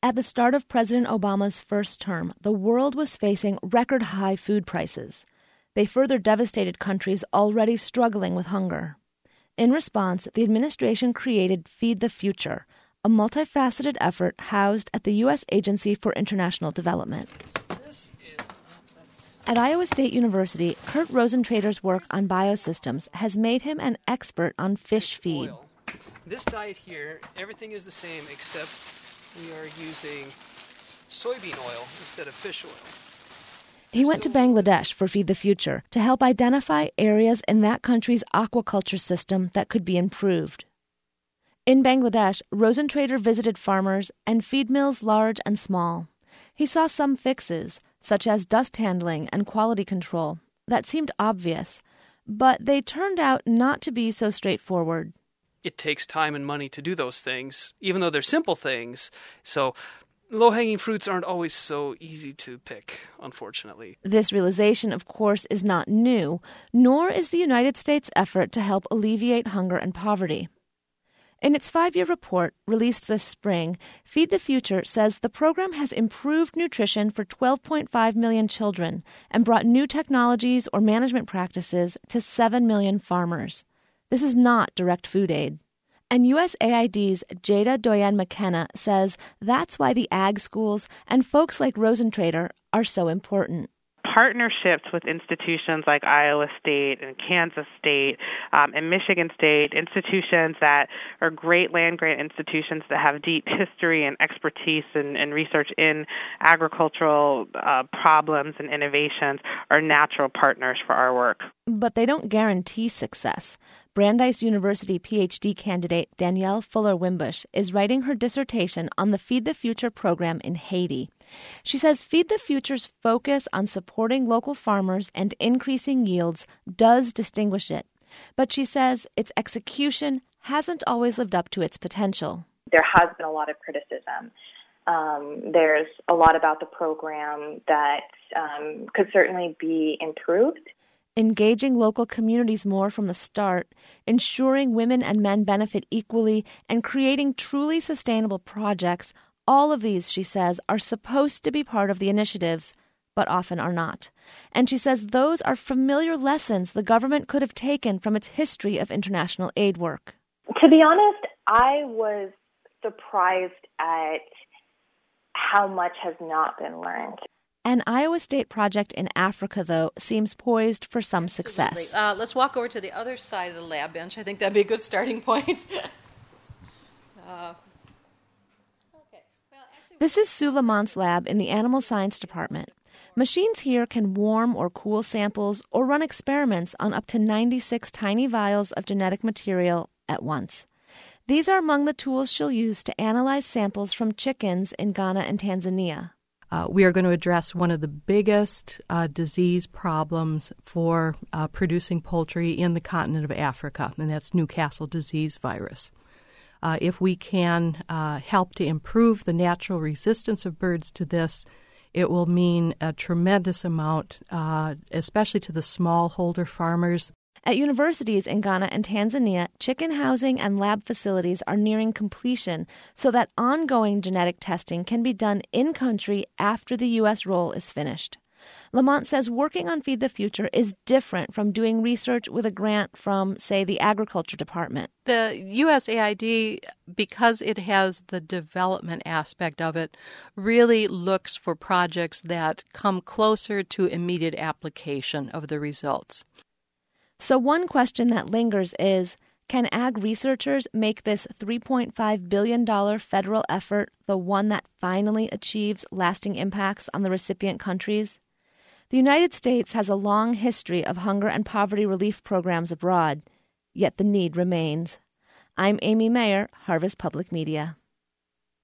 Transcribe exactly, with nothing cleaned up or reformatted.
At the start of President Obama's first term, the world was facing record-high food prices. They further devastated countries already struggling with hunger. In response, the administration created Feed the Future, a multifaceted effort housed at the U S Agency for International Development. At Iowa State University, Kurt Rosentrader's work on biosystems has made him an expert on fish feed. Oil. This diet here, everything is the same except we are using soybean oil instead of fish oil. He went to Bangladesh for Feed the Future to help identify areas in that country's aquaculture system that could be improved. In Bangladesh, Rosentrader visited farmers and feed mills large and small. He saw some fixes, such as dust handling and quality control, that seemed obvious, but they turned out not to be so straightforward. It takes time and money to do those things, even though they're simple things. So low-hanging fruits aren't always so easy to pick, unfortunately. This realization, of course, is not new, nor is the United States' effort to help alleviate hunger and poverty. In its five-year report, released this spring, Feed the Future says the program has improved nutrition for twelve point five million children and brought new technologies or management practices to seven million farmers. This is not direct food aid. And U S A I D's Jada Doyen McKenna says that's why the ag schools and folks like Rosentrader are so important. Partnerships with institutions like Iowa State and Kansas State um, and Michigan State, institutions that are great land-grant institutions that have deep history and expertise and, and research in agricultural uh, problems and innovations, are natural partners for our work. But they don't guarantee success. Brandeis University PhD candidate Danielle Fuller-Wimbush is writing her dissertation on the Feed the Future program in Haiti. She says Feed the Future's focus on supporting local farmers and increasing yields does distinguish it. But she says its execution hasn't always lived up to its potential. There has been a lot of criticism. Um, there's a lot about the program that um, could certainly be improved. Engaging local communities more from the start, ensuring women and men benefit equally, and creating truly sustainable projects, all of these, she says, are supposed to be part of the initiatives, but often are not. And she says those are familiar lessons the government could have taken from its history of international aid work. To be honest, I was surprised at how much has not been learned. An Iowa State project in Africa, though, seems poised for some success. Uh, let's walk over to the other side of the lab bench. I think that'd be a good starting point. uh, okay. well, actually, this is Sue Lamont's lab in the Animal Science Department. Machines here can warm or cool samples or run experiments on up to ninety-six tiny vials of genetic material at once. These are among the tools she'll use to analyze samples from chickens in Ghana and Tanzania. Uh, we are going to address one of the biggest uh, disease problems for uh, producing poultry in the continent of Africa, and that's Newcastle disease virus. Uh, if we can uh, help to improve the natural resistance of birds to this, it will mean a tremendous amount, uh, especially to the smallholder farmers. At universities in Ghana and Tanzania, chicken housing and lab facilities are nearing completion so that ongoing genetic testing can be done in-country after the U S role is finished. Lamont says working on Feed the Future is different from doing research with a grant from, say, the Agriculture Department. The U S A I D, because it has the development aspect of it, really looks for projects that come closer to immediate application of the results. So one question that lingers is, can ag researchers make this three point five billion dollars federal effort the one that finally achieves lasting impacts on the recipient countries? The United States has a long history of hunger and poverty relief programs abroad, yet the need remains. I'm Amy Mayer, Harvest Public Media.